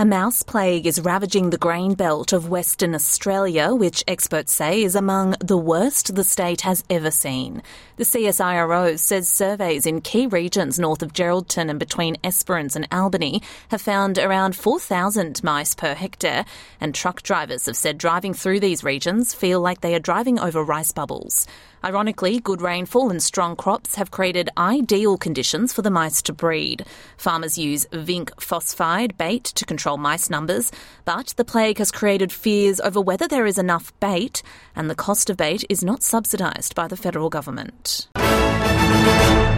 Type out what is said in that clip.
A mouse plague is ravaging the grain belt of Western Australia, which experts say is among the worst the state has ever seen. The CSIRO says surveys in key regions north of Geraldton and between Esperance and Albany have found around 4,000 mice per hectare, and truck drivers have said driving through these regions feel like they are driving over rice bubbles. Ironically, good rainfall and strong crops have created ideal conditions for the mice to breed. Farmers use zinc phosphide bait to control mice numbers, but the plague has created fears over whether there is enough bait, and the cost of bait is not subsidised by the federal government.